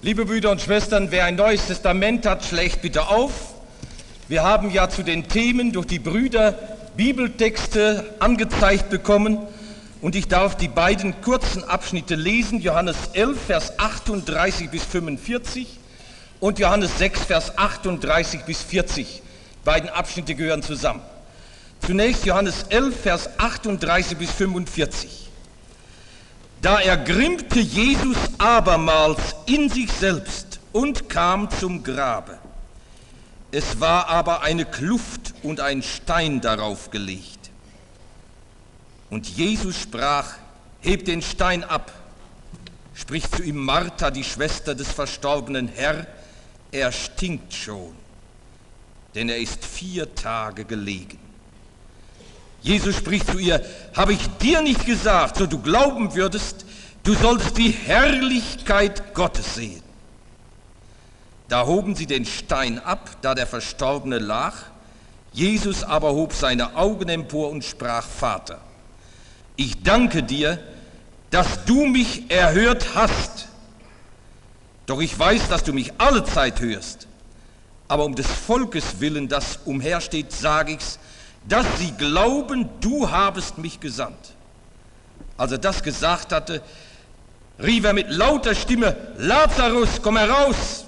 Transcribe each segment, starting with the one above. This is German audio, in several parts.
Liebe Brüder und Schwestern, wer ein neues Testament hat, schlägt bitte auf. Wir haben ja zu den Themen durch die Brüder Bibeltexte angezeigt bekommen und ich darf die beiden kurzen Abschnitte lesen, Johannes 11, Vers 38 bis 45 und Johannes 6, Vers 38 bis 40. Beiden Abschnitte gehören zusammen. Zunächst Johannes 11, Vers 38 bis 45. Da ergrimmte Jesus abermals in sich selbst und kam zum Grabe. Es war aber eine Kluft und ein Stein darauf gelegt. Und Jesus sprach, hebt den Stein ab, spricht zu ihm Martha, die Schwester des verstorbenen Herr, er stinkt schon, denn er ist 4 Tage gelegen. Jesus spricht zu ihr, habe ich dir nicht gesagt, so du glauben würdest, du solltest die Herrlichkeit Gottes sehen. Da hoben sie den Stein ab, da der Verstorbene lag. Jesus aber hob seine Augen empor und sprach, Vater, ich danke dir, dass du mich erhört hast. Doch ich weiß, dass du mich allezeit hörst. Aber um des Volkes willen, das umhersteht, sage ich's, dass sie glauben, du habest mich gesandt. Als er das gesagt hatte, rief er mit lauter Stimme, Lazarus, komm heraus!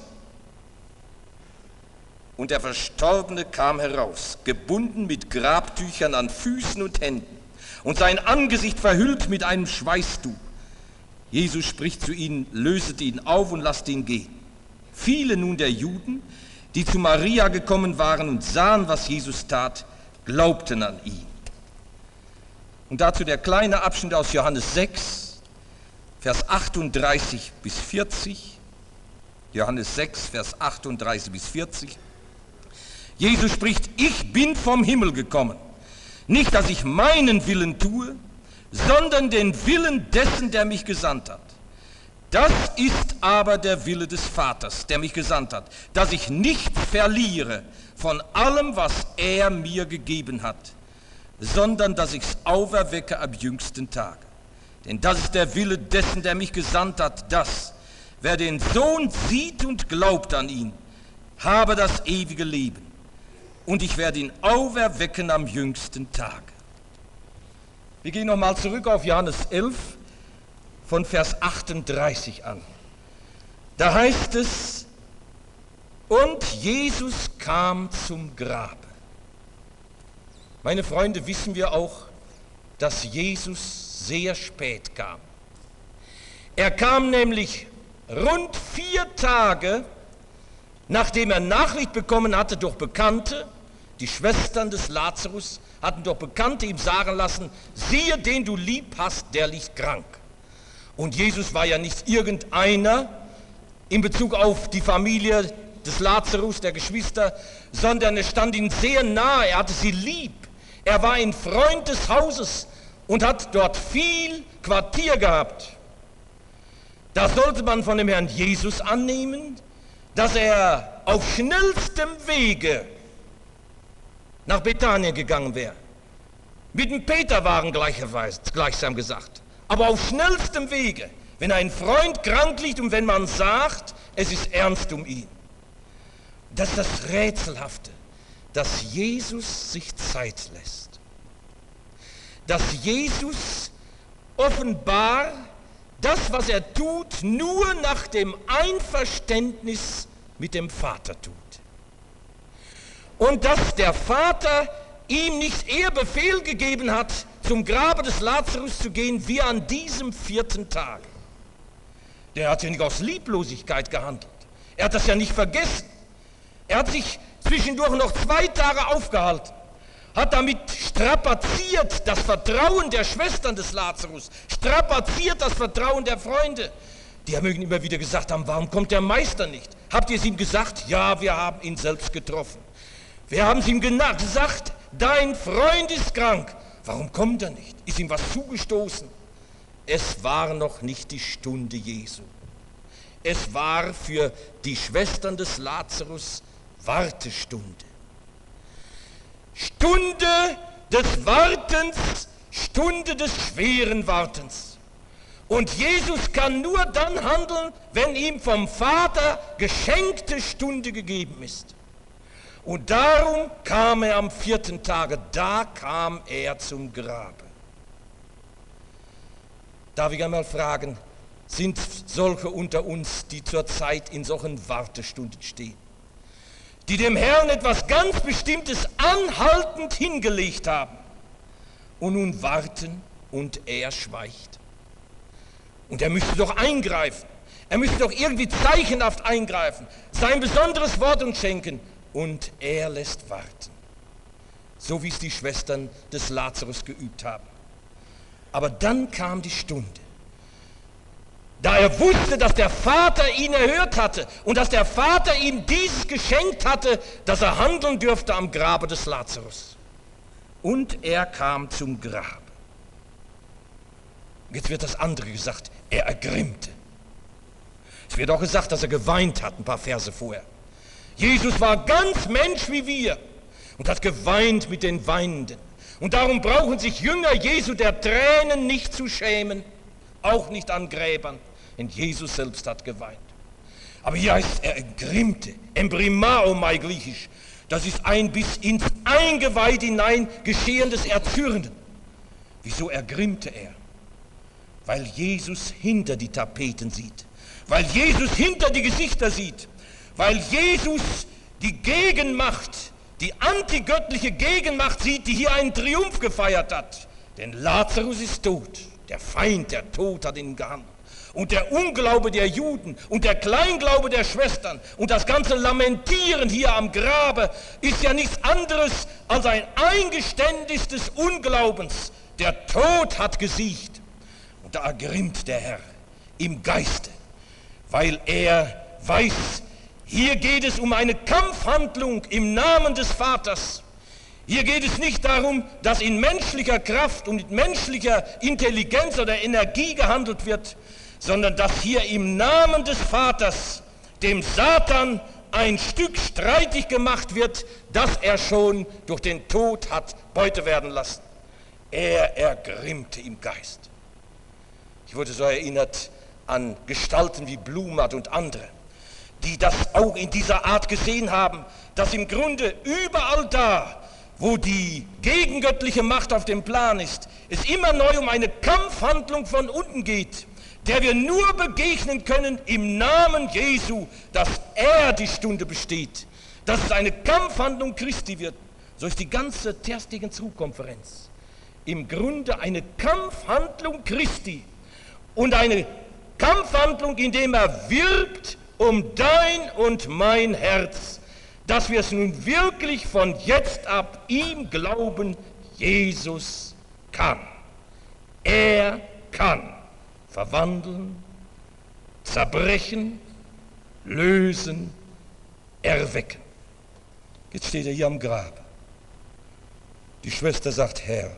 Und der Verstorbene kam heraus, gebunden mit Grabtüchern an Füßen und Händen und sein Angesicht verhüllt mit einem Schweißtuch. Jesus spricht zu ihnen, löset ihn auf und lasst ihn gehen. Viele nun der Juden, die zu Maria gekommen waren und sahen, was Jesus tat, glaubten an ihn. Und dazu der kleine Abschnitt aus Johannes 6, Vers 38 bis 40. Johannes 6, Vers 38 bis 40. Jesus spricht, ich bin vom Himmel gekommen, nicht, dass ich meinen Willen tue, sondern den Willen dessen, der mich gesandt hat. Das ist aber der Wille des Vaters, der mich gesandt hat, dass ich nichts verliere von allem, was er mir gegeben hat, sondern dass ich es auferwecke am jüngsten Tage. Denn das ist der Wille dessen, der mich gesandt hat, dass, wer den Sohn sieht und glaubt an ihn, habe das ewige Leben. Und ich werde ihn auferwecken am jüngsten Tage. Wir gehen nochmal zurück auf Johannes 11 von Vers 38 an. Da heißt es, und Jesus kam zum Grabe. Meine Freunde, wissen wir auch, dass Jesus sehr spät kam. Er kam nämlich rund 4 Tage, nachdem er Nachricht bekommen hatte durch Bekannte, die Schwestern des Lazarus hatten durch Bekannte ihm sagen lassen, siehe, den du lieb hast, der liegt krank. Und Jesus war ja nicht irgendeiner in Bezug auf die Familie des Lazarus, der Geschwister, sondern er stand ihnen sehr nahe, er hatte sie lieb. Er war ein Freund des Hauses und hat dort viel Quartier gehabt. Da sollte man von dem Herrn Jesus annehmen, dass er auf schnellstem Wege nach Bethanien gegangen wäre. Mit dem Peter waren gleichsam gesagt. Aber auf schnellstem Wege, wenn ein Freund krank liegt und wenn man sagt, es ist ernst um ihn. Das ist das Rätselhafte, dass Jesus sich Zeit lässt. Dass Jesus offenbar das, was er tut, nur nach dem Einverständnis mit dem Vater tut. Und dass der Vater ihm nicht eher Befehl gegeben hat, zum Grabe des Lazarus zu gehen, wie an diesem 4. Tag. Der hat ja nicht aus Lieblosigkeit gehandelt. Er hat das ja nicht vergessen. Er hat sich zwischendurch noch 2 Tage aufgehalten, hat damit strapaziert das Vertrauen der Schwestern des Lazarus, strapaziert das Vertrauen der Freunde. Die mögen immer wieder gesagt haben, warum kommt der Meister nicht? Habt ihr es ihm gesagt? Ja, wir haben ihn selbst getroffen. Wir haben es ihm gesagt, dein Freund ist krank. Warum kommt er nicht? Ist ihm was zugestoßen? Es war noch nicht die Stunde Jesu. Es war für die Schwestern des Lazarus Wartestunde. Stunde des Wartens, Stunde des schweren Wartens. Und Jesus kann nur dann handeln, wenn ihm vom Vater geschenkte Stunde gegeben ist. Und darum kam er am 4. Tage, da kam er zum Grabe. Darf ich einmal fragen, sind solche unter uns, die zurzeit in solchen Wartestunden stehen, die dem Herrn etwas ganz Bestimmtes anhaltend hingelegt haben und nun warten und er schweigt? Und er müsste doch eingreifen, er müsste doch irgendwie zeichenhaft eingreifen, sein besonderes Wort uns schenken, und er lässt warten, so wie es die Schwestern des Lazarus geübt haben. Aber dann kam die Stunde, da er wusste, dass der Vater ihn erhört hatte und dass der Vater ihm dieses geschenkt hatte, dass er handeln dürfte am Grabe des Lazarus. Und er kam zum Grab. Jetzt wird das andere gesagt, er ergrimmte. Es wird auch gesagt, dass er geweint hat, ein paar Verse vorher. Jesus war ganz Mensch wie wir und hat geweint mit den Weinenden. Und darum brauchen sich Jünger Jesu der Tränen nicht zu schämen, auch nicht an Gräbern, denn Jesus selbst hat geweint. Aber hier heißt es, er ergrimmte, embrimao griechisch. Das ist ein bis ins Eingeweid hinein geschehendes Erzürnen. Wieso ergrimmte er? Weil Jesus hinter die Tapeten sieht, weil Jesus hinter die Gesichter sieht, weil Jesus die Gegenmacht, die antigöttliche Gegenmacht sieht, die hier einen Triumph gefeiert hat. Denn Lazarus ist tot, der Feind, der Tod hat ihn gehandelt. Und der Unglaube der Juden und der Kleinglaube der Schwestern und das ganze Lamentieren hier am Grabe ist ja nichts anderes als ein Eingeständnis des Unglaubens. Der Tod hat gesiegt. Und da ergrimmt der Herr im Geiste, weil er weiß, hier geht es um eine Kampfhandlung im Namen des Vaters. Hier geht es nicht darum, dass in menschlicher Kraft und mit menschlicher Intelligenz oder Energie gehandelt wird, sondern dass hier im Namen des Vaters dem Satan ein Stück streitig gemacht wird, das er schon durch den Tod hat Beute werden lassen. Er ergrimmte im Geist. Ich wurde so erinnert an Gestalten wie Blumhardt und andere, die das auch in dieser Art gesehen haben, dass im Grunde überall da, wo die gegengöttliche Macht auf dem Plan ist, es immer neu um eine Kampfhandlung von unten geht, der wir nur begegnen können im Namen Jesu, dass er die Stunde besteht, dass es eine Kampfhandlung Christi wird. So ist die ganze Terstigen-Zug-Konferenz im Grunde eine Kampfhandlung Christi und eine Kampfhandlung, indem er wirbt um dein und mein Herz, dass wir es nun wirklich von jetzt ab ihm glauben, Jesus kann. Er kann verwandeln, zerbrechen, lösen, erwecken. Jetzt steht er hier am Grab. Die Schwester sagt, Herr,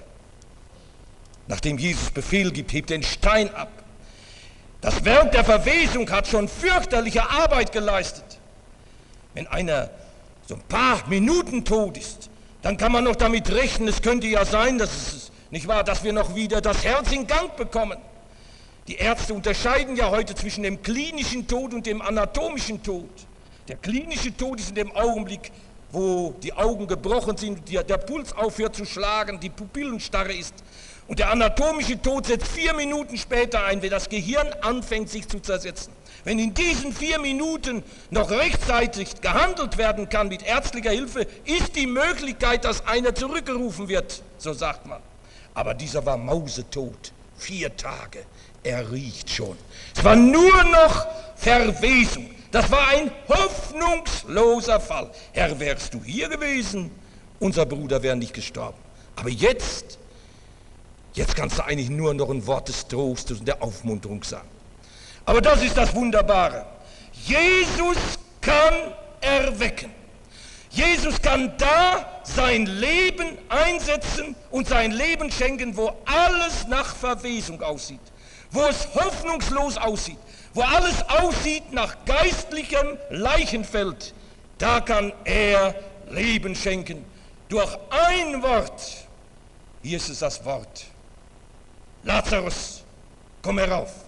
nachdem Jesus Befehl gibt, hebt den Stein ab. Das Werk der Verwesung hat schon fürchterliche Arbeit geleistet. Wenn einer so ein paar Minuten tot ist, dann kann man noch damit rechnen, es könnte ja sein, dass es nicht wahr, dass wir noch wieder das Herz in Gang bekommen. Die Ärzte unterscheiden ja heute zwischen dem klinischen Tod und dem anatomischen Tod. Der klinische Tod ist in dem Augenblick, wo die Augen gebrochen sind, der Puls aufhört zu schlagen, die Pupillenstarre ist. Und der anatomische Tod setzt 4 Minuten später ein, wenn das Gehirn anfängt, sich zu zersetzen. Wenn in diesen 4 Minuten noch rechtzeitig gehandelt werden kann mit ärztlicher Hilfe, ist die Möglichkeit, dass einer zurückgerufen wird, so sagt man. Aber dieser war mausetot, 4 Tage, er riecht schon. Es war nur noch Verwesung, das war ein hoffnungsloser Fall. Herr, wärst du hier gewesen, unser Bruder wäre nicht gestorben. Aber jetzt kannst du eigentlich nur noch ein Wort des Trostes und der Aufmunterung sagen. Aber das ist das Wunderbare. Jesus kann erwecken. Jesus kann da sein Leben einsetzen und sein Leben schenken, wo alles nach Verwesung aussieht, wo es hoffnungslos aussieht, wo alles aussieht nach geistlichem Leichenfeld. Da kann er Leben schenken durch ein Wort. Hier ist es das Wort. Lazarus, komm herauf.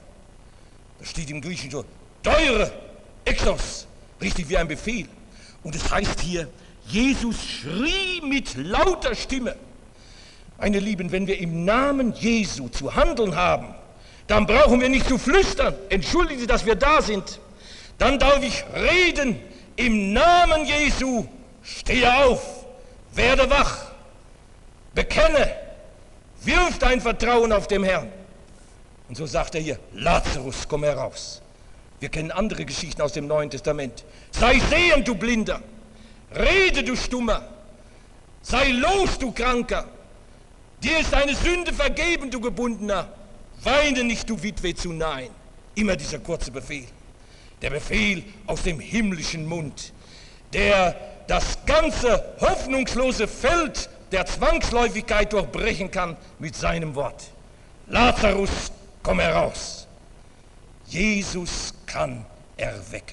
Das steht im Griechischen so, teure, Exos, richtig wie ein Befehl. Und es heißt hier, Jesus schrie mit lauter Stimme. Meine Lieben, wenn wir im Namen Jesu zu handeln haben, dann brauchen wir nicht zu flüstern. Entschuldigen Sie, dass wir da sind. Dann darf ich reden im Namen Jesu. Stehe auf, werde wach, bekenne, wirf dein Vertrauen auf den Herrn. Und so sagt er hier, Lazarus, komm heraus. Wir kennen andere Geschichten aus dem Neuen Testament. Sei sehend, du Blinder. Rede, du Stummer. Sei los, du Kranker. Dir ist deine Sünde vergeben, du Gebundener. Weine nicht, du Witwe, zu nein. Immer dieser kurze Befehl. Der Befehl aus dem himmlischen Mund, der das ganze hoffnungslose Feld der Zwangsläufigkeit durchbrechen kann mit seinem Wort. Lazarus, komm heraus. Jesus kann erwecken.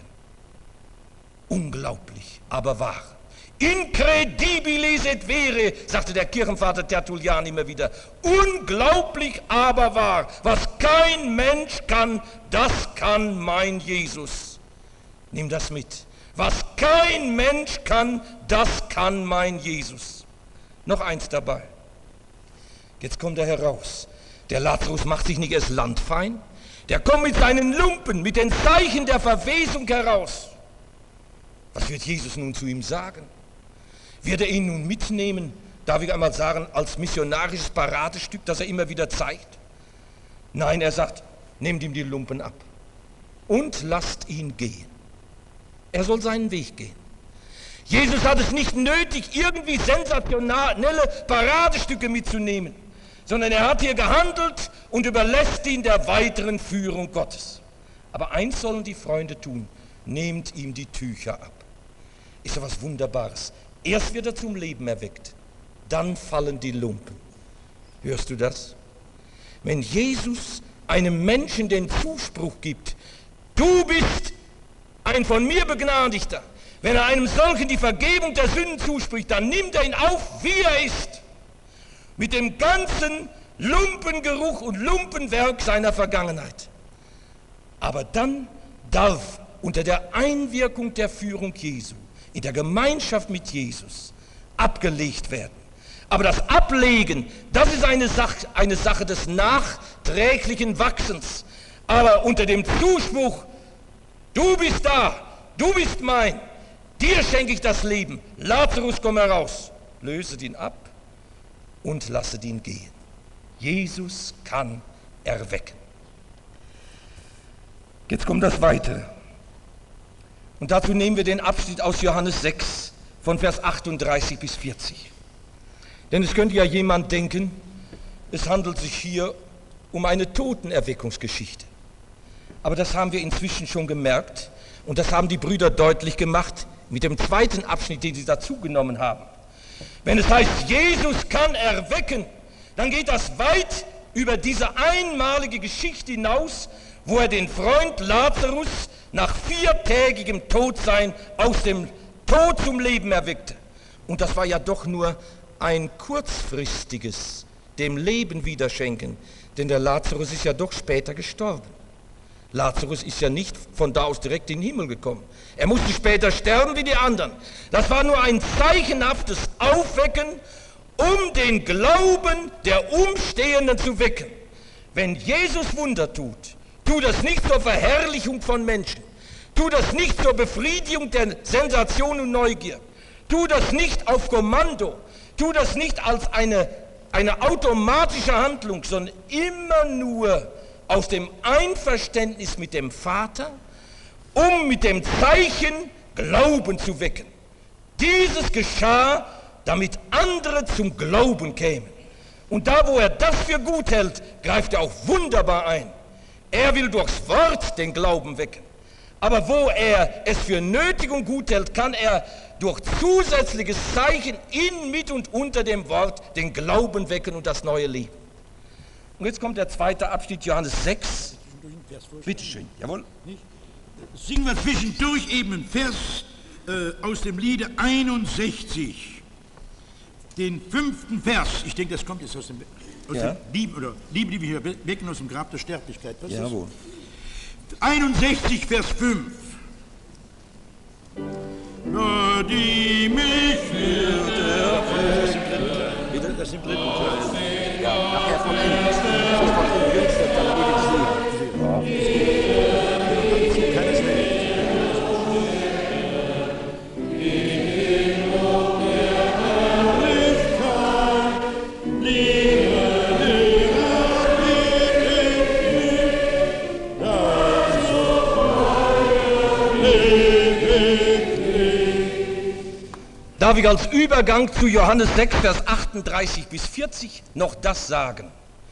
Unglaublich, aber wahr. Incredibilis et vere, sagte der Kirchenvater Tertullian immer wieder. Unglaublich, aber wahr. Was kein Mensch kann, das kann mein Jesus. Nimm das mit. Was kein Mensch kann, das kann mein Jesus. Noch eins dabei. Jetzt kommt er heraus. Der Lazarus macht sich nicht erst landfein. Der kommt mit seinen Lumpen, mit den Zeichen der Verwesung heraus. Was wird Jesus nun zu ihm sagen? Wird er ihn nun mitnehmen, darf ich einmal sagen, als missionarisches Paradestück, das er immer wieder zeigt? Nein, er sagt, nehmt ihm die Lumpen ab und lasst ihn gehen. Er soll seinen Weg gehen. Jesus hat es nicht nötig, irgendwie sensationelle Paradestücke mitzunehmen, sondern er hat hier gehandelt und überlässt ihn der weiteren Führung Gottes. Aber eins sollen die Freunde tun, nehmt ihm die Tücher ab. Ist doch was Wunderbares. Erst wird er zum Leben erweckt, dann fallen die Lumpen. Hörst du das? Wenn Jesus einem Menschen den Zuspruch gibt, du bist ein von mir Begnadigter, wenn er einem solchen die Vergebung der Sünden zuspricht, dann nimmt er ihn auf, wie er ist, mit dem ganzen Lumpengeruch und Lumpenwerk seiner Vergangenheit. Aber dann darf unter der Einwirkung der Führung Jesu, in der Gemeinschaft mit Jesus, abgelegt werden. Aber das Ablegen, das ist eine Sache des nachträglichen Wachsens. Aber unter dem Zuspruch, du bist da, du bist mein, dir schenke ich das Leben, Lazarus, komm heraus, löset ihn ab und lasset ihn gehen. Jesus kann erwecken. Jetzt kommt das Weitere. Und dazu nehmen wir den Abschnitt aus Johannes 6 von Vers 38 bis 40. Denn es könnte ja jemand denken, es handelt sich hier um eine Totenerweckungsgeschichte. Aber das haben wir inzwischen schon gemerkt und das haben die Brüder deutlich gemacht mit dem zweiten Abschnitt, den sie dazu genommen haben. Wenn es heißt, Jesus kann erwecken, dann geht das weit über diese einmalige Geschichte hinaus, wo er den Freund Lazarus nach 4-tägigem Todsein aus dem Tod zum Leben erweckte. Und das war ja doch nur ein kurzfristiges dem Leben wiederschenken, denn der Lazarus ist ja doch später gestorben. Lazarus ist ja nicht von da aus direkt in den Himmel gekommen. Er musste später sterben wie die anderen. Das war nur ein zeichenhaftes Aufwecken, um den Glauben der Umstehenden zu wecken. Wenn Jesus Wunder tut, tu das nicht zur Verherrlichung von Menschen. Tu das nicht zur Befriedigung der Sensation und Neugier. Tu das nicht auf Kommando. Tu das nicht als eine automatische Handlung, sondern immer nur aus dem Einverständnis mit dem Vater, um mit dem Zeichen Glauben zu wecken. Dieses geschah, damit andere zum Glauben kämen. Und da, wo er das für gut hält, greift er auch wunderbar ein. Er will durchs Wort den Glauben wecken. Aber wo er es für nötig und gut hält, kann er durch zusätzliches Zeichen in, mit und unter dem Wort den Glauben wecken und das neue Leben. Und jetzt kommt der zweite Abschnitt, Johannes 6. Bitte schön, jawohl. Singen wir zwischendurch eben einen Vers aus dem Liede 61, den 5. Vers. Ich denke, das kommt jetzt aus dem Liebe, die wir hier wecken aus dem Grab der Sterblichkeit. Was jawohl. 61, Vers 5. Da die mich wird Bitte, das ist im dritten Teil. Ja, nachher von innen. Das ist von innen jüngst, dann ewig sehen. Ja, das ist gut. Keines mehr. Darf ich als Übergang zu Johannes 6, Vers 38 bis 40 noch das sagen?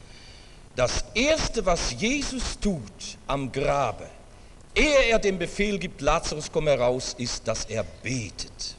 Das Erste, was Jesus tut am Grabe, ehe er den Befehl gibt, Lazarus, komm heraus, ist, dass er betet.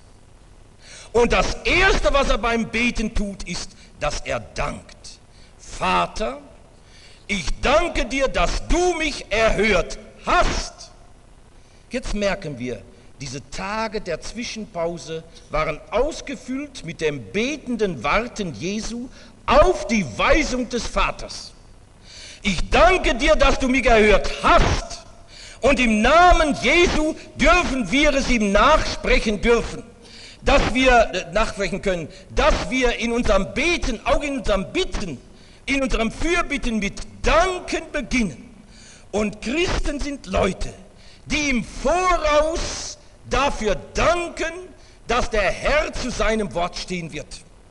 Und das Erste, was er beim Beten tut, ist, dass er dankt. Vater, ich danke dir, dass du mich erhört hast. Jetzt merken wir, diese Tage der Zwischenpause waren ausgefüllt mit dem betenden Warten Jesu auf die Weisung des Vaters. Ich danke dir, dass du mich erhört hast. Und im Namen Jesu dürfen wir es ihm nachsprechen dürfen, dass wir nachsprechen können, dass wir in unserem Beten, auch in unserem Bitten, in unserem Fürbitten mit Danken beginnen. Und Christen sind Leute, die im Voraus dafür danken, dass der Herr zu seinem Wort stehen wird.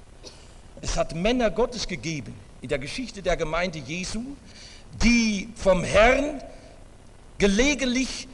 Es hat Männer Gottes gegeben in der Geschichte der Gemeinde Jesu, die vom Herrn gelegentlich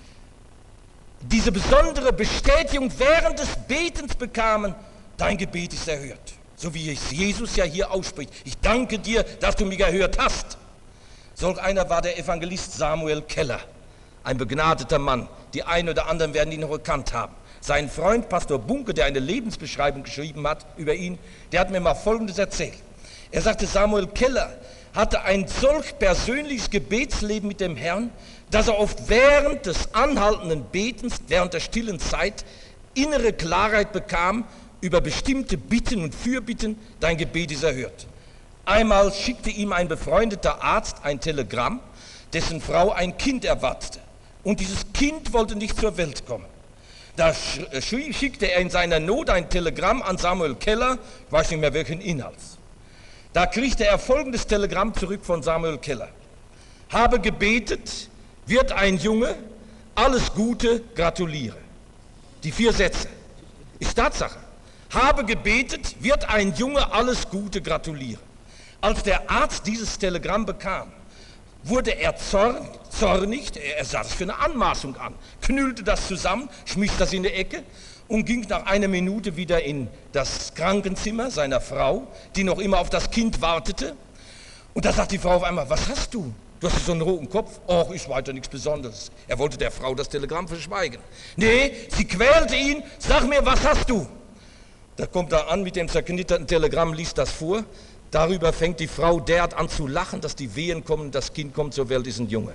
diese besondere Bestätigung während des Betens bekamen, dein Gebet ist erhört. So wie es Jesus ja hier ausspricht. Ich danke dir, dass du mich erhört hast. Solch einer war der Evangelist Samuel Keller, ein begnadeter Mann. Die einen oder anderen werden ihn noch gekannt haben. Sein Freund Pastor Bunke, der eine Lebensbeschreibung geschrieben hat über ihn, der hat mir mal Folgendes erzählt. Er sagte, Samuel Keller hatte ein solch persönliches Gebetsleben mit dem Herrn, dass er oft während des anhaltenden Betens, während der stillen Zeit, innere Klarheit bekam über bestimmte Bitten und Fürbitten, dein Gebet ist erhört. Einmal schickte ihm ein befreundeter Arzt ein Telegramm, dessen Frau ein Kind erwartete. Und dieses Kind wollte nicht zur Welt kommen. Da schickte er in seiner Not ein Telegramm an Samuel Keller, ich weiß nicht mehr welchen Inhalts. Da kriegte er folgendes Telegramm zurück von Samuel Keller. Habe gebetet, wird ein Junge, alles Gute, gratuliere. Die 4 Sätze. Ist Tatsache. Habe gebetet, wird ein Junge, alles Gute, gratuliere. Als der Arzt dieses Telegramm bekam, wurde er zornig, er sah das für eine Anmaßung an, knüllte das zusammen, schmiss das in die Ecke und ging nach einer Minute wieder in das Krankenzimmer seiner Frau, die noch immer auf das Kind wartete. Und da sagt die Frau auf einmal, was hast du? Du hast so einen roten Kopf. Och, ist weiter nichts Besonderes. Er wollte der Frau das Telegramm verschweigen. Nee, sie quälte ihn, sag mir, was hast du? Da kommt er an mit dem zerknitterten Telegramm, liest das vor. Darüber fängt die Frau derart an zu lachen, dass die Wehen kommen, das Kind kommt zur Welt, ist ein Junge.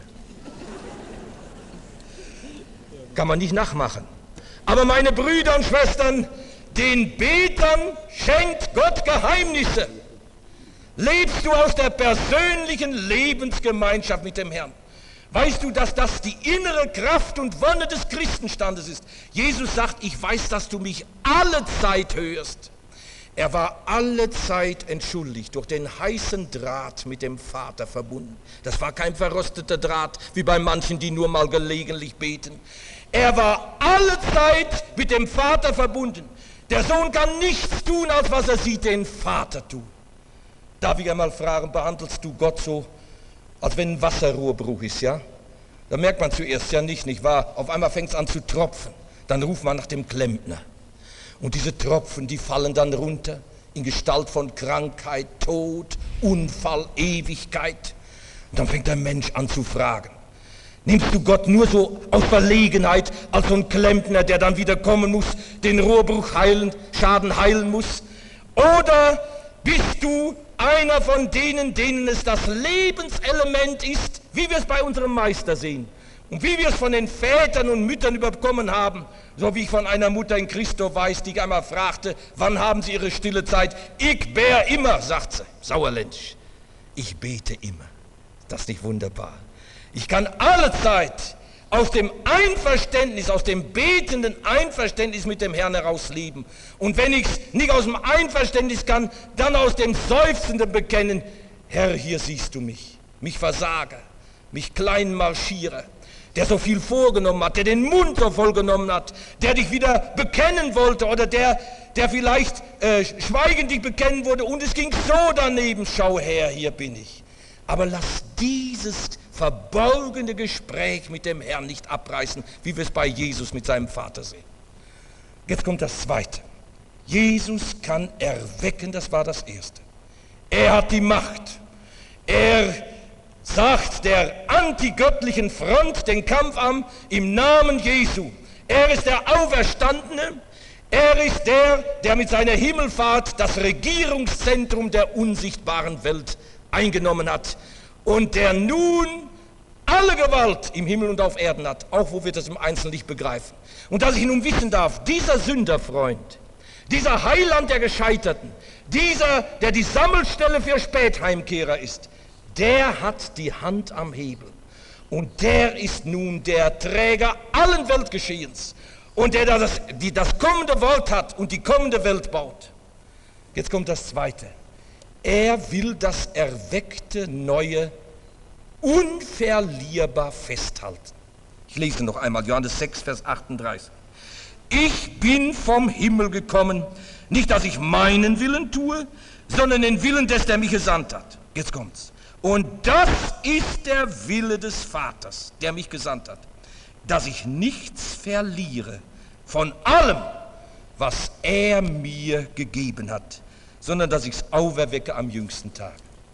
Kann man nicht nachmachen. Aber meine Brüder und Schwestern, den Betern schenkt Gott Geheimnisse. Lebst du aus der persönlichen Lebensgemeinschaft mit dem Herrn? Weißt du, dass das die innere Kraft und Wonne des Christenstandes ist? Jesus sagt, ich weiß, dass du mich alle Zeit hörst. Er war alle Zeit entschuldigt, durch den heißen Draht mit dem Vater verbunden. Das war kein verrosteter Draht, wie bei manchen, die nur mal gelegentlich beten. Er war alle Zeit mit dem Vater verbunden. Der Sohn kann nichts tun, als was er sieht, den Vater tun. Darf ich einmal fragen, behandelst du Gott so, als wenn ein Wasserrohrbruch ist, ja? Da merkt man zuerst ja nicht wahr? Auf einmal fängt es an zu tropfen. Dann ruft man nach dem Klempner. Und diese Tropfen, die fallen dann runter in Gestalt von Krankheit, Tod, Unfall, Ewigkeit. Und dann fängt der Mensch an zu fragen. Nimmst du Gott nur so aus Verlegenheit als so ein Klempner, der dann wieder kommen muss, den Rohrbruch Schaden heilen muss? Oder bist du einer von denen es das Lebenselement ist, wie wir es bei unserem Meister sehen und wie wir es von den Vätern und Müttern überkommen haben, so wie ich von einer Mutter in Christo weiß, die einmal fragte, wann haben Sie Ihre stille Zeit? Ich bär immer, sagt sie, sauerländisch. Ich bete immer. Ist das nicht wunderbar? Ich kann alle Zeit aus dem Einverständnis, aus dem betenden Einverständnis mit dem Herrn heraus leben. Und wenn ich es nicht aus dem Einverständnis kann, dann aus dem Seufzenden bekennen, Herr, hier siehst du mich Versager, mich klein Marschierer, der so viel vorgenommen hat, der den Mund so voll genommen hat, der dich wieder bekennen wollte oder der vielleicht schweigend dich bekennen wurde und es ging so daneben, schau her, hier bin ich. Aber lass dieses verborgene Gespräch mit dem Herrn nicht abreißen, wie wir es bei Jesus mit seinem Vater sehen. Jetzt kommt das Zweite. Jesus kann erwecken, das war das Erste. Er hat die Macht. Er sagt der antigöttlichen Front den Kampf an im Namen Jesu. Er ist der Auferstandene. Er ist der mit seiner Himmelfahrt das Regierungszentrum der unsichtbaren Welt eingenommen hat und der nun alle Gewalt im Himmel und auf Erden hat, auch wo wir das im Einzelnen nicht begreifen. Und dass ich nun wissen darf, dieser Sünderfreund, dieser Heiland der Gescheiterten, dieser, der die Sammelstelle für Spätheimkehrer ist, der hat die Hand am Hebel und der ist nun der Träger allen Weltgeschehens und der das kommende Wort hat und die kommende Welt baut. Jetzt kommt das Zweite. Er will das erweckte Neue unverlierbar festhalten. Ich lese noch einmal Johannes 6, Vers 38. Ich bin vom Himmel gekommen, nicht, dass ich meinen Willen tue, sondern den Willen des, der mich gesandt hat. Jetzt kommt's. Und das ist der Wille des Vaters, der mich gesandt hat, dass ich nichts verliere von allem, was er mir gegeben hat, sondern dass ich es auferwecke am jüngsten Tag.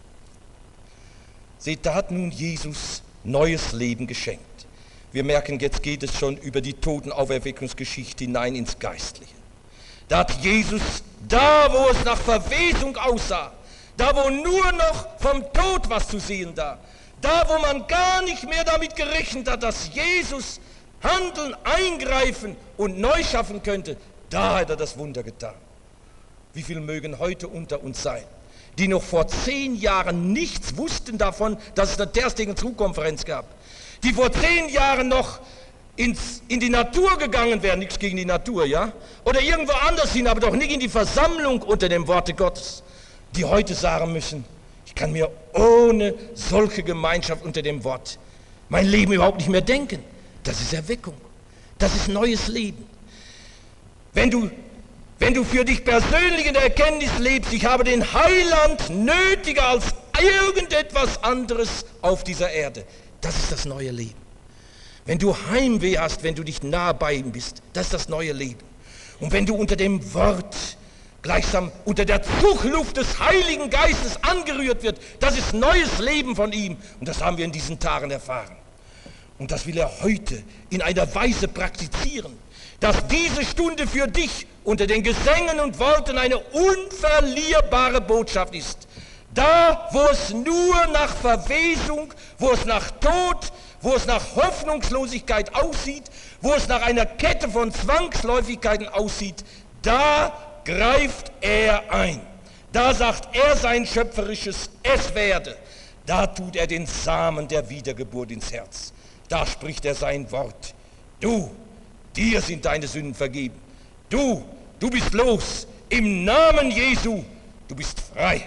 Seht, da hat nun Jesus neues Leben geschenkt. Wir merken, jetzt geht es schon über die Totenauferweckungsgeschichte hinein ins Geistliche. Da hat Jesus, da wo es nach Verwesung aussah, da wo nur noch vom Tod was zu sehen da wo man gar nicht mehr damit gerechnet hat, dass Jesus handeln, eingreifen und neu schaffen könnte, da hat er das Wunder getan. Wie viele mögen heute unter uns sein, die noch vor 10 Jahren nichts wussten davon, dass es eine Terstegen-Zug-Konferenz gab, die vor 10 Jahren noch in die Natur gegangen wären, nichts gegen die Natur, ja, oder irgendwo anders hin, aber doch nicht in die Versammlung unter dem Worte Gottes, die heute sagen müssen, ich kann mir ohne solche Gemeinschaft unter dem Wort mein Leben überhaupt nicht mehr denken. Das ist Erweckung, das ist neues Leben. Wenn du für dich persönlich in der Erkenntnis lebst, ich habe den Heiland nötiger als irgendetwas anderes auf dieser Erde, das ist das neue Leben. Wenn du Heimweh hast, wenn du dich nahe bei ihm bist, das ist das neue Leben. Und wenn du unter dem Wort gleichsam unter der Zugluft des Heiligen Geistes angerührt wird, das ist neues Leben von ihm. Und das haben wir in diesen Tagen erfahren. Und das will er heute in einer Weise praktizieren, dass diese Stunde für dich unter den Gesängen und Worten eine unverlierbare Botschaft ist. Da, wo es nur nach Verwesung, wo es nach Tod, wo es nach Hoffnungslosigkeit aussieht, wo es nach einer Kette von Zwangsläufigkeiten aussieht, da greift er ein. Da sagt er sein schöpferisches Es werde. Da tut er den Samen der Wiedergeburt ins Herz. Da spricht er sein Wort. Du, dir sind deine Sünden vergeben. Du bist los. Im Namen Jesu, du bist frei.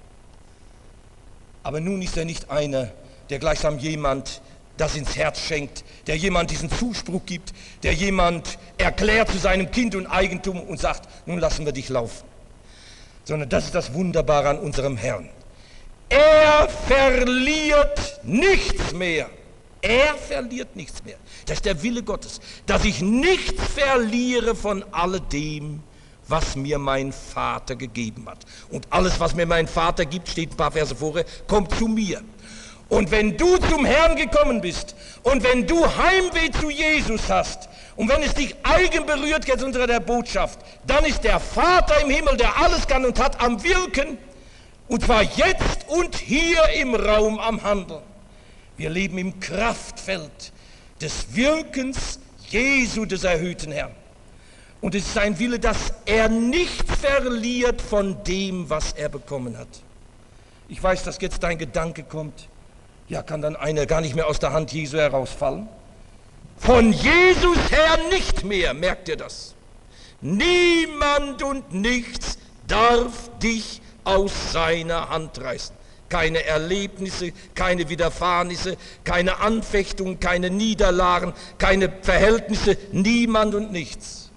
Aber nun ist er nicht einer, der gleichsam jemand das ins Herz schenkt, der jemand diesen Zuspruch gibt, der jemand erklärt zu seinem Kind und Eigentum und sagt, nun lassen wir dich laufen. Sondern das ist das Wunderbare an unserem Herrn. Er verliert nichts mehr. Er verliert nichts mehr. Das ist der Wille Gottes, dass ich nichts verliere von alledem, was mir mein Vater gegeben hat. Und alles, was mir mein Vater gibt, steht ein paar Verse vorher, kommt zu mir. Und wenn du zum Herrn gekommen bist und wenn du Heimweh zu Jesus hast und wenn es dich eigen berührt jetzt unter der Botschaft, dann ist der Vater im Himmel, der alles kann und hat, am Wirken, und zwar jetzt und hier im Raum am Handeln. Wir leben im Kraftfeld des Wirkens Jesu, des erhöhten Herrn. Und es ist sein Wille, dass er nichts verliert von dem, was er bekommen hat. Ich weiß, dass jetzt dein Gedanke kommt, ja, kann dann einer gar nicht mehr aus der Hand Jesu herausfallen? Von Jesus her nicht mehr, merkt ihr das? Niemand und nichts darf dich aus seiner Hand reißen. Keine Erlebnisse, keine Widerfahrnisse, keine Anfechtungen, keine Niederlagen, keine Verhältnisse, niemand und nichts.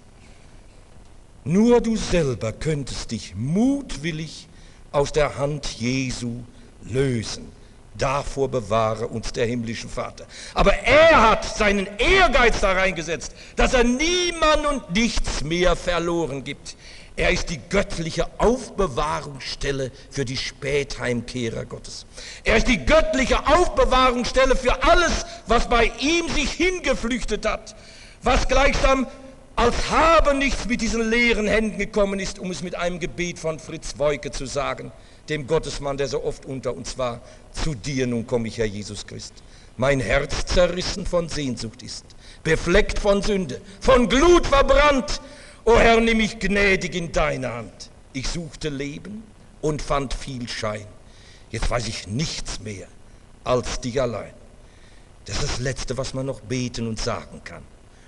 Nur du selber könntest dich mutwillig aus der Hand Jesu lösen. Davor bewahre uns der himmlische Vater. Aber er hat seinen Ehrgeiz da reingesetzt, dass er niemand und nichts mehr verloren gibt. Er ist die göttliche Aufbewahrungsstelle für die Spätheimkehrer Gottes. Er ist die göttliche Aufbewahrungsstelle für alles, was bei ihm sich hingeflüchtet hat, was gleichsam als habe nichts mit diesen leeren Händen gekommen ist, um es mit einem Gebet von Fritz Woike zu sagen, dem Gottesmann, der so oft unter uns war: Zu dir nun komme ich, Herr Jesus Christ. Mein Herz zerrissen von Sehnsucht ist, befleckt von Sünde, von Glut verbrannt. O Herr, nimm mich gnädig in deine Hand. Ich suchte Leben und fand viel Schein. Jetzt weiß ich nichts mehr als dich allein. Das ist das Letzte, was man noch beten und sagen kann.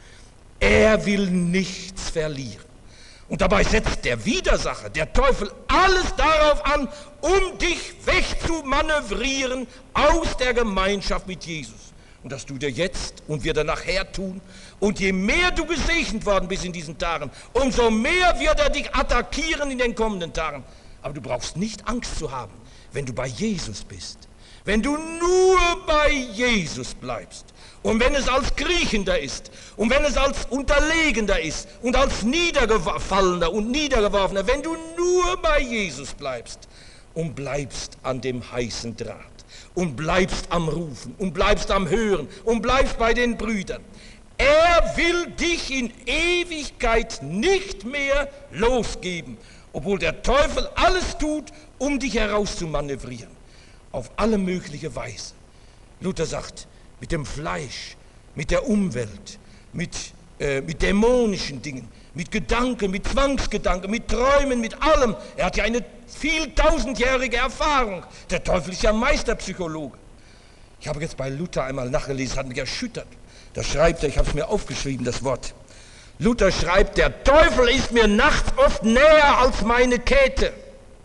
Er will nichts verlieren. Und dabei setzt der Widersacher, der Teufel, alles darauf an, um dich wegzumanövrieren aus der Gemeinschaft mit Jesus. Und das tut er jetzt und wird er nachher tun. Und je mehr du gesegnet worden bist in diesen Tagen, umso mehr wird er dich attackieren in den kommenden Tagen. Aber du brauchst nicht Angst zu haben, wenn du bei Jesus bist. Wenn du nur bei Jesus bleibst. Und wenn es als Kriechender ist, und wenn es als Unterlegender ist, und als Niedergefallener und Niedergeworfener, wenn du nur bei Jesus bleibst und bleibst an dem heißen Draht und bleibst am Rufen und bleibst am Hören und bleibst bei den Brüdern, er will dich in Ewigkeit nicht mehr losgeben, obwohl der Teufel alles tut, um dich herauszumanövrieren, auf alle mögliche Weise. Luther sagt, mit dem Fleisch, mit der Umwelt, mit dämonischen Dingen, mit Gedanken, mit Zwangsgedanken, mit Träumen, mit allem. Er hat ja eine vieltausendjährige Erfahrung. Der Teufel ist ja Meisterpsychologe. Ich habe jetzt bei Luther einmal nachgelesen, hat mich erschüttert. Da schreibt er, ich habe es mir aufgeschrieben, das Wort. Luther schreibt, der Teufel ist mir nachts oft näher als meine Käthe.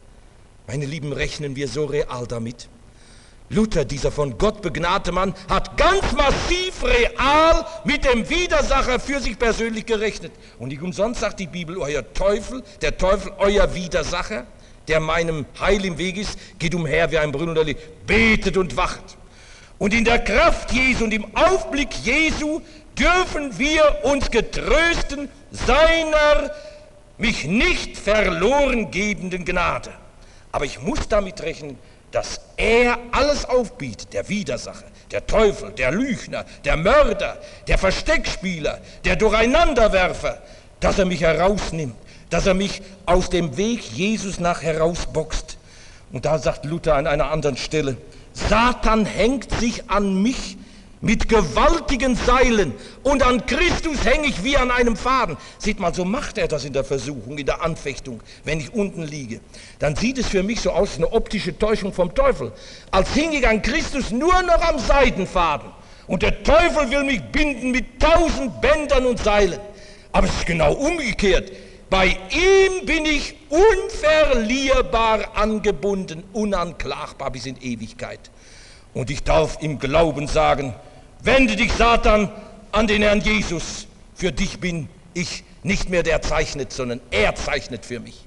Meine Lieben, rechnen wir so real damit? Luther, dieser von Gott begnadete Mann, hat ganz massiv real mit dem Widersacher für sich persönlich gerechnet. Und nicht umsonst sagt die Bibel, der Teufel, euer Widersacher, der meinem Heil im Weg ist, geht umher wie ein brüllender Löwe, betet und wacht. Und in der Kraft Jesu und im Aufblick Jesu dürfen wir uns getrösten seiner mich nicht verloren gebenden Gnade. Aber ich muss damit rechnen, dass er alles aufbietet, der Widersacher, der Teufel, der Lügner, der Mörder, der Versteckspieler, der Durcheinanderwerfer, dass er mich herausnimmt, dass er mich aus dem Weg Jesus nach herausboxt. Und da sagt Luther an einer anderen Stelle, Satan hängt sich an mich mit gewaltigen Seilen und an Christus hänge ich wie an einem Faden. Seht mal, so macht er das in der Versuchung, in der Anfechtung, wenn ich unten liege. Dann sieht es für mich so aus, eine optische Täuschung vom Teufel, als hing ich an Christus nur noch am Seidenfaden. Und der Teufel will mich binden mit 1000 Bändern und Seilen. Aber es ist genau umgekehrt. Bei ihm bin ich unverlierbar angebunden, unanklagbar bis in Ewigkeit. Und ich darf im Glauben sagen, wende dich, Satan, an den Herrn Jesus. Für dich bin ich nicht mehr der zeichnet, sondern er zeichnet für mich.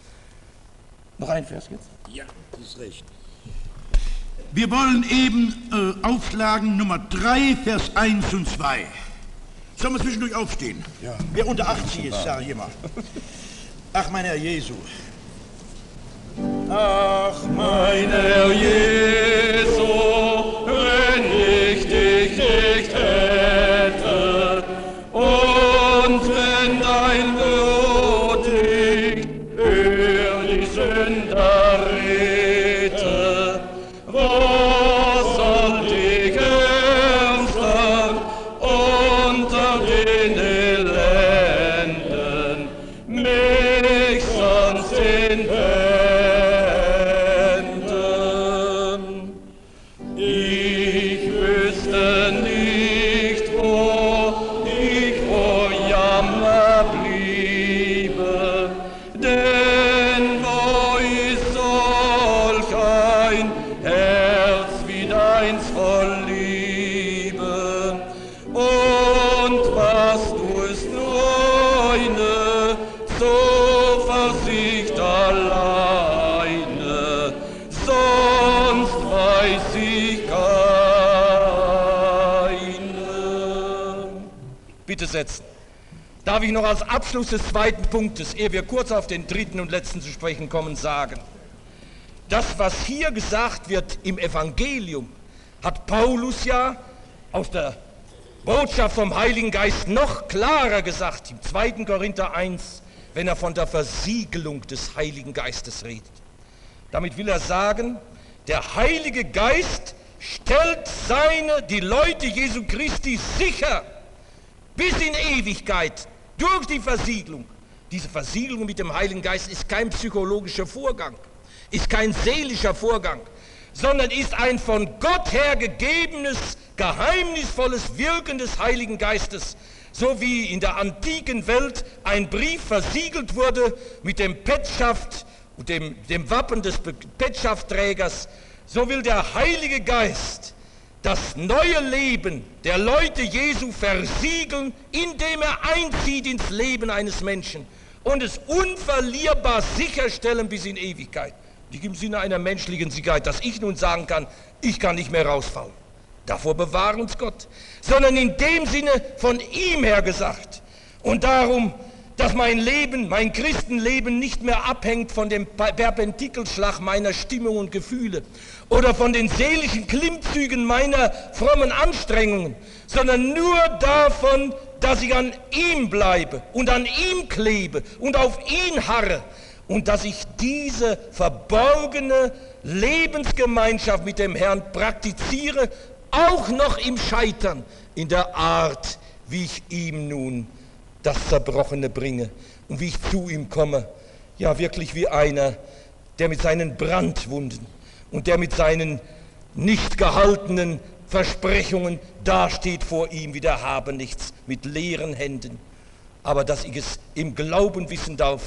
Noch ein Vers jetzt? Ja, das ist recht. Wir wollen eben aufschlagen Nummer 3, Vers 1 und 2. Sollen wir zwischendurch aufstehen? Ja. Wer unter 80 ist, sage ich immer. Ach, mein Herr Jesu. Ach, mein Herr Jesu, wenn ich dich nicht hätte und wenn dein Blut nicht für die Sünder redete, wo sollt ich ernsthaft unter den Elenden mich sonst hinwenden? Ich wüsste nicht, wo setzen. Darf ich noch als Abschluss des zweiten Punktes, ehe wir kurz auf den dritten und letzten zu sprechen kommen, sagen, das, was hier gesagt wird im Evangelium, hat Paulus ja aus der Botschaft vom Heiligen Geist noch klarer gesagt, im 2. Korinther 1, wenn er von der Versiegelung des Heiligen Geistes redet. Damit will er sagen, der Heilige Geist stellt die Leute Jesu Christi sicher bis in Ewigkeit durch die Versiegelung. Diese Versiegelung mit dem Heiligen Geist ist kein psychologischer Vorgang, ist kein seelischer Vorgang, sondern ist ein von Gott her gegebenes, geheimnisvolles Wirken des Heiligen Geistes, so wie in der antiken Welt ein Brief versiegelt wurde mit dem Petschaft und dem Wappen des Petschaftträgers, so will der Heilige Geist das neue Leben der Leute Jesu versiegeln, indem er einzieht ins Leben eines Menschen und es unverlierbar sicherstellen bis in Ewigkeit. Nicht im Sinne einer menschlichen Sicherheit, dass ich nun sagen kann, ich kann nicht mehr rausfallen. Davor bewahrt uns Gott. Sondern in dem Sinne von ihm her gesagt. Und darum, dass mein Leben, mein Christenleben nicht mehr abhängt von dem Perpentikelschlag meiner Stimmung und Gefühle oder von den seelischen Klimmzügen meiner frommen Anstrengungen, sondern nur davon, dass ich an ihm bleibe und an ihm klebe und auf ihn harre und dass ich diese verborgene Lebensgemeinschaft mit dem Herrn praktiziere, auch noch im Scheitern, in der Art, wie ich ihm nun das Zerbrochene bringe und wie ich zu ihm komme. Ja, wirklich wie einer, der mit seinen Brandwunden und der mit seinen nicht gehaltenen Versprechungen dasteht vor ihm wie der Habenichts mit leeren Händen. Aber dass ich es im Glauben wissen darf,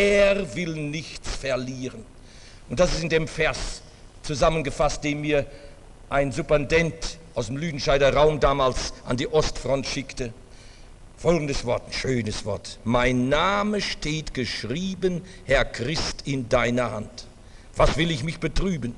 er will nichts verlieren. Und das ist in dem Vers zusammengefasst, den mir ein Superintendent aus dem Lüdenscheider Raum damals an die Ostfront schickte. Folgendes Wort, ein schönes Wort. Mein Name steht geschrieben, Herr Christ, in deiner Hand. Was will ich mich betrüben?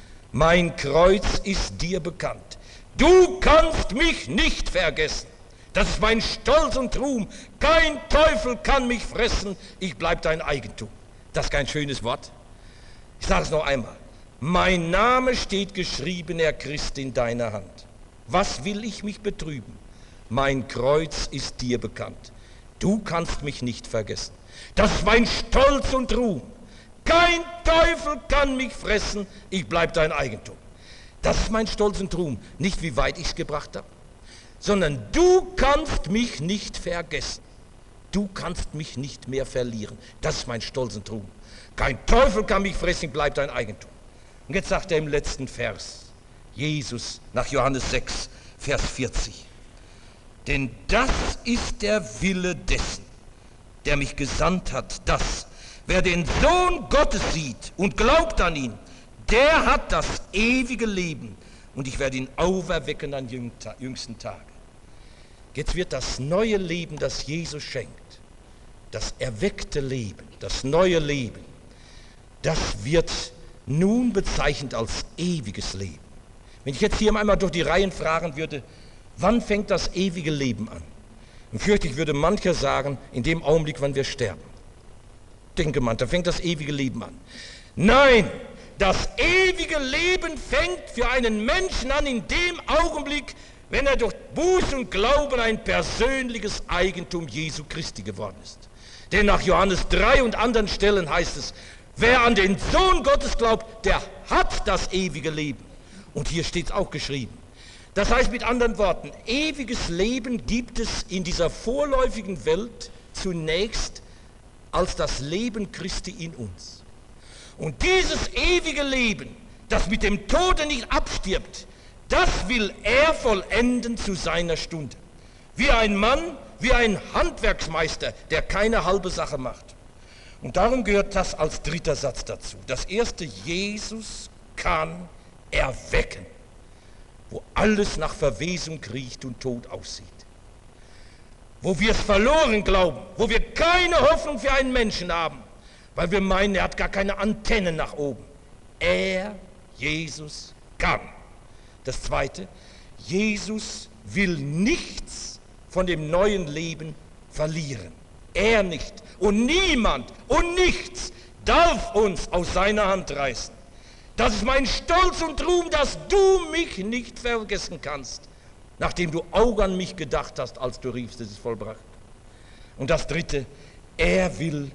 Mein Kreuz ist dir bekannt. Du kannst mich nicht vergessen. Das ist mein Stolz und Ruhm. Kein Teufel kann mich fressen. Ich bleib dein Eigentum. Das ist kein schönes Wort. Ich sage es noch einmal. Mein Name steht geschrieben, Herr Christ, in deiner Hand. Was will ich mich betrüben? Mein Kreuz ist dir bekannt. Du kannst mich nicht vergessen. Das ist mein Stolz und Ruhm. Kein Teufel kann mich fressen. Ich bleib dein Eigentum. Das ist mein Stolz und Ruhm. Nicht wie weit ich es gebracht habe, sondern du kannst mich nicht vergessen. Du kannst mich nicht mehr verlieren. Das ist mein Stolz und Ruhm. Kein Teufel kann mich fressen. Ich bleib dein Eigentum. Und jetzt sagt er im letzten Vers, Jesus nach Johannes 6, Vers 40. Denn das ist der Wille dessen, der mich gesandt hat, dass, wer den Sohn Gottes sieht und glaubt an ihn, der hat das ewige Leben und ich werde ihn auferwecken an jüngsten Tage. Jetzt wird das neue Leben, das Jesus schenkt, das erweckte Leben, das neue Leben, das wird nun bezeichnet als ewiges Leben. Wenn ich jetzt hier einmal durch die Reihen fragen würde, wann fängt das ewige Leben an? Und fürchte ich, würde mancher sagen, in dem Augenblick, wann wir sterben. Denke man, da fängt das ewige Leben an. Nein, das ewige Leben fängt für einen Menschen an in dem Augenblick, wenn er durch Buß und Glauben ein persönliches Eigentum Jesu Christi geworden ist. Denn nach Johannes 3 und anderen Stellen heißt es, wer an den Sohn Gottes glaubt, der hat das ewige Leben. Und hier steht es auch geschrieben. Das heißt mit anderen Worten, ewiges Leben gibt es in dieser vorläufigen Welt zunächst als das Leben Christi in uns. Und dieses ewige Leben, das mit dem Tode nicht abstirbt, das will er vollenden zu seiner Stunde. Wie ein Mann, wie ein Handwerksmeister, der keine halbe Sache macht. Und darum gehört das als dritter Satz dazu. Das erste, Jesus kann erwecken, wo alles nach Verwesung riecht und Tod aussieht. Wo wir es verloren glauben, wo wir keine Hoffnung für einen Menschen haben, weil wir meinen, er hat gar keine Antennen nach oben. Er, Jesus, kann. Das zweite, Jesus will nichts von dem neuen Leben verlieren. Er nicht und niemand und nichts darf uns aus seiner Hand reißen. Das ist mein Stolz und Ruhm, dass du mich nicht vergessen kannst, nachdem du auch an mich gedacht hast, als du riefst, es ist vollbracht. Und das dritte, er will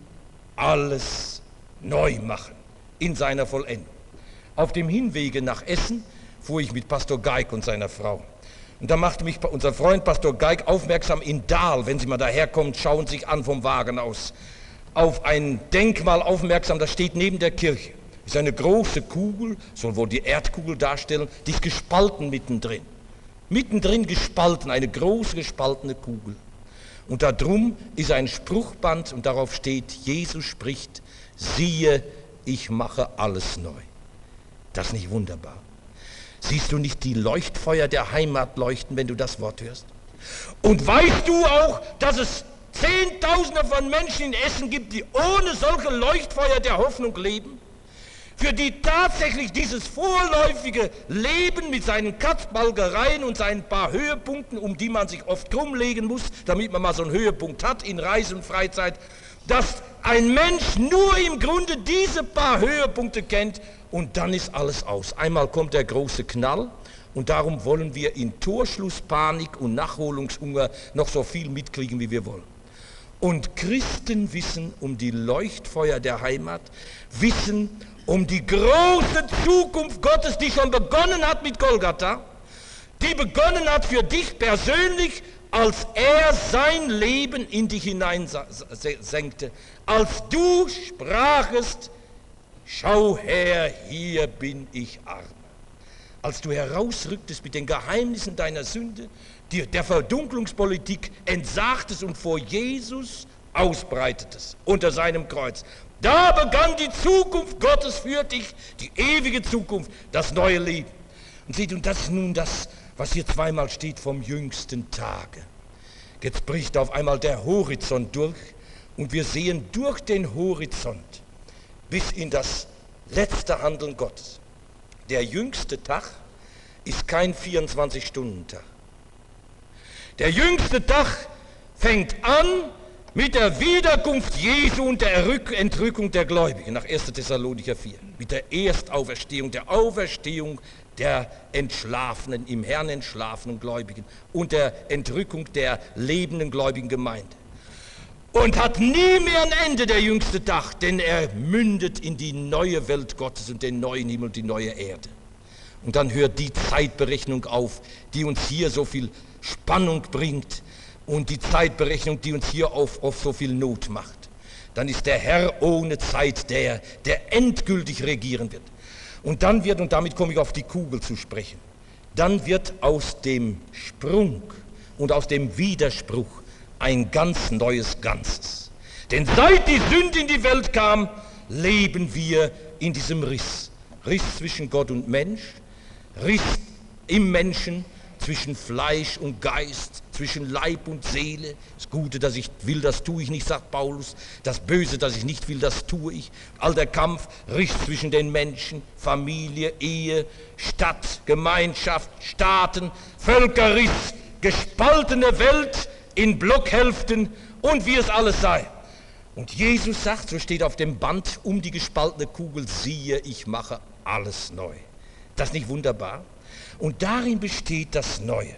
alles neu machen in seiner Vollendung. Auf dem Hinwege nach Essen fuhr ich mit Pastor Geig und seiner Frau. Und da machte mich unser Freund Pastor Geig aufmerksam in Dahl, wenn Sie mal daherkommen, schauen Sie sich an vom Wagen aus, auf ein Denkmal aufmerksam, das steht neben der Kirche. Das ist eine große Kugel, soll wohl die Erdkugel darstellen, die ist gespalten mittendrin. Mittendrin gespalten, eine große gespaltene Kugel. Und da drum ist ein Spruchband und darauf steht, Jesus spricht, siehe, ich mache alles neu. Das ist nicht wunderbar? Siehst du nicht die Leuchtfeuer der Heimat leuchten, wenn du das Wort hörst? Und weißt du auch, dass es Zehntausende von Menschen in Essen gibt, die ohne solche Leuchtfeuer der Hoffnung leben? Für die tatsächlich dieses vorläufige Leben mit seinen Katzbalgereien und seinen paar Höhepunkten, um die man sich oft drumlegen muss, damit man mal so einen Höhepunkt hat in Reise und Freizeit, dass ein Mensch nur im Grunde diese paar Höhepunkte kennt und dann ist alles aus. Einmal kommt der große Knall und darum wollen wir in Torschlusspanik und Nachholungshunger noch so viel mitkriegen, wie wir wollen. Und Christen wissen um die Leuchtfeuer der Heimat, wissen um die große Zukunft Gottes, die schon begonnen hat mit Golgatha, die begonnen hat für dich persönlich, als er sein Leben in dich hineinsenkte, als du sprachest, schau her, hier bin ich arm. Als du herausrücktest mit den Geheimnissen deiner Sünde, der Verdunklungspolitik entsagtest und vor Jesus ausbreitetest unter seinem Kreuz. Da begann die Zukunft Gottes für dich, die ewige Zukunft, das neue Leben. Und seht, und das ist nun das, was hier zweimal steht vom jüngsten Tage. Jetzt bricht auf einmal der Horizont durch und wir sehen durch den Horizont bis in das letzte Handeln Gottes. Der jüngste Tag ist kein 24-Stunden-Tag. Der jüngste Tag fängt an mit der Wiederkunft Jesu und der Entrückung der Gläubigen nach 1. Thessalonicher 4. Mit der Erstauferstehung, der Auferstehung der entschlafenen, im Herrn entschlafenen Gläubigen und der Entrückung der lebenden gläubigen Gemeinde. Und hat nie mehr ein Ende, der jüngste Tag, denn er mündet in die neue Welt Gottes und den neuen Himmel und die neue Erde. Und dann hört die Zeitberechnung auf, die uns hier so viel Spannung bringt und die Zeitberechnung, die uns hier auf so viel Not macht. Dann ist der Herr ohne Zeit der endgültig regieren wird. Und dann wird, und damit komme ich auf die Kugel zu sprechen, dann wird aus dem Sprung und aus dem Widerspruch ein ganz neues Ganzes. Denn seit die Sünde in die Welt kam, leben wir in diesem Riss. Riss zwischen Gott und Mensch, Riss im Menschen, zwischen Fleisch und Geist, zwischen Leib und Seele. Das Gute, das ich will, das tue ich nicht, sagt Paulus. Das Böse, das ich nicht will, das tue ich. All der Kampf, Riss zwischen den Menschen, Familie, Ehe, Stadt, Gemeinschaft, Staaten, Völkerriss, gespaltene Welt in Blockhälften und wie es alles sei. Und Jesus sagt, so steht auf dem Band um die gespaltene Kugel, siehe, ich mache alles neu. Das ist nicht wunderbar? Und darin besteht das Neue,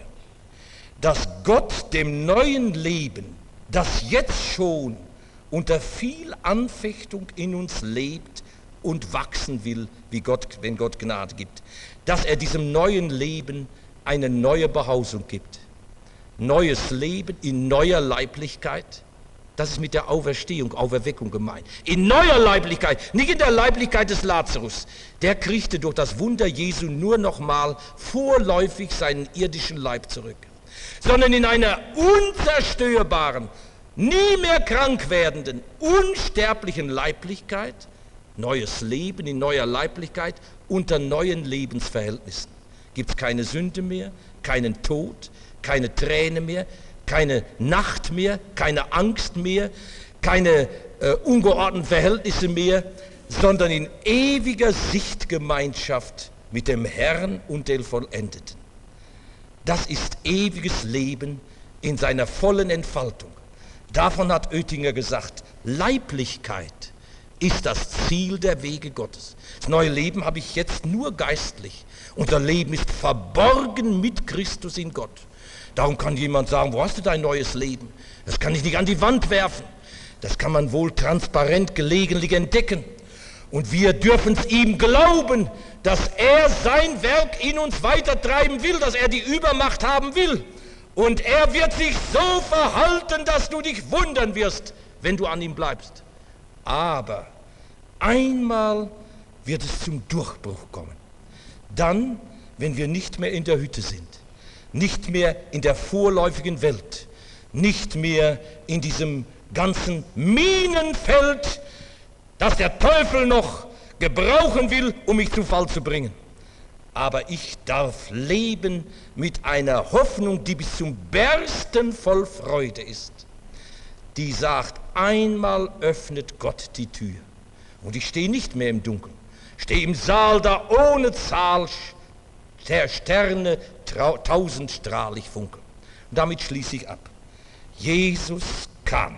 dass Gott dem neuen Leben, das jetzt schon unter viel Anfechtung in uns lebt und wachsen will, wie Gott, wenn Gott Gnade gibt, dass er diesem neuen Leben eine neue Behausung gibt. Neues Leben in neuer Leiblichkeit, das ist mit der Auferweckung gemeint. In neuer Leiblichkeit, nicht in der Leiblichkeit des Lazarus. Der kriegte durch das Wunder Jesu nur noch mal vorläufig seinen irdischen Leib zurück. Sondern in einer unzerstörbaren, nie mehr krank werdenden, unsterblichen Leiblichkeit, neues Leben in neuer Leiblichkeit unter neuen Lebensverhältnissen. Gibt es keine Sünde mehr, keinen Tod, keine Träne mehr, keine Nacht mehr, keine Angst mehr, keine ungeordneten Verhältnisse mehr, sondern in ewiger Sichtgemeinschaft mit dem Herrn und den Vollendeten. Das ist ewiges Leben in seiner vollen Entfaltung. Davon hat Oettinger gesagt, Leiblichkeit ist das Ziel der Wege Gottes. Das neue Leben habe ich jetzt nur geistlich. Unser Leben ist verborgen mit Christus in Gott. Darum kann jemand sagen, wo hast du dein neues Leben? Das kann ich nicht an die Wand werfen. Das kann man wohl transparent gelegentlich entdecken. Und wir dürfen es ihm glauben, dass er sein Werk in uns weitertreiben will, dass er die Übermacht haben will. Und er wird sich so verhalten, dass du dich wundern wirst, wenn du an ihm bleibst. Aber einmal wird es zum Durchbruch kommen. Dann, wenn wir nicht mehr in der Hütte sind, nicht mehr in der vorläufigen Welt, nicht mehr in diesem ganzen Minenfeld, das der Teufel noch gebrauchen will, um mich zu Fall zu bringen. Aber ich darf leben mit einer Hoffnung, die bis zum Bersten voll Freude ist. Die sagt, einmal öffnet Gott die Tür. Und ich stehe nicht mehr im Dunkeln. Stehe im Saal da ohne Zahl der Sterne tausendstrahlig funkeln. Und damit schließe ich ab. Jesus kam.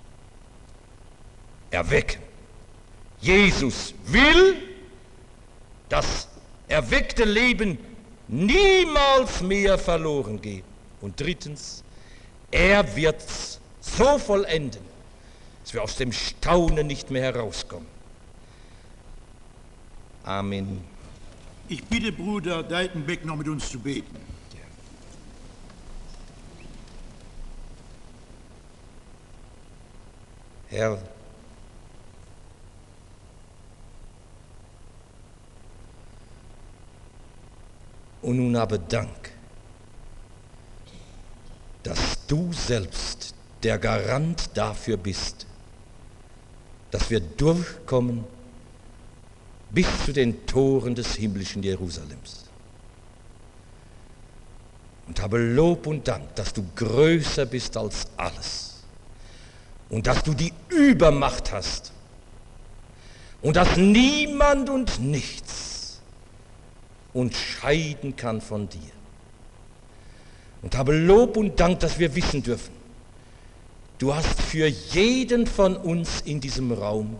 Erwecken. Jesus will das erweckte Leben niemals mehr verloren gehen. Und drittens, er wird's so vollenden, dass wir aus dem Staunen nicht mehr herauskommen. Amen. Ich bitte Bruder Deitenbeck noch mit uns zu beten. Herr, und nun aber Dank, dass du selbst der Garant dafür bist, dass wir durchkommen bis zu den Toren des himmlischen Jerusalems. Und habe Lob und Dank, dass du größer bist als alles und dass du die Übermacht hast und dass niemand und nichts uns scheiden kann von dir. Und habe Lob und Dank, dass wir wissen dürfen, du hast für jeden von uns in diesem Raum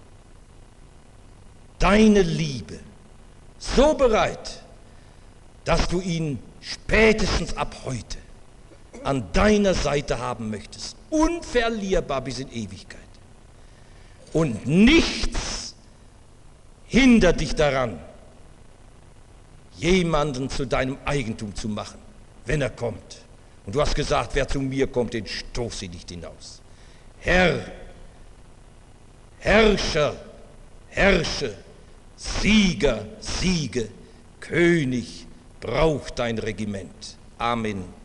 deine Liebe so bereit, dass du ihn spätestens ab heute an deiner Seite haben möchtest, unverlierbar bis in Ewigkeit. Und nichts hindert dich daran, jemanden zu deinem Eigentum zu machen, wenn er kommt. Und du hast gesagt, wer zu mir kommt, den stoße ich nicht hinaus. Herr, Herrscher, herrsche, Sieger, siege, König, braucht dein Regiment. Amen.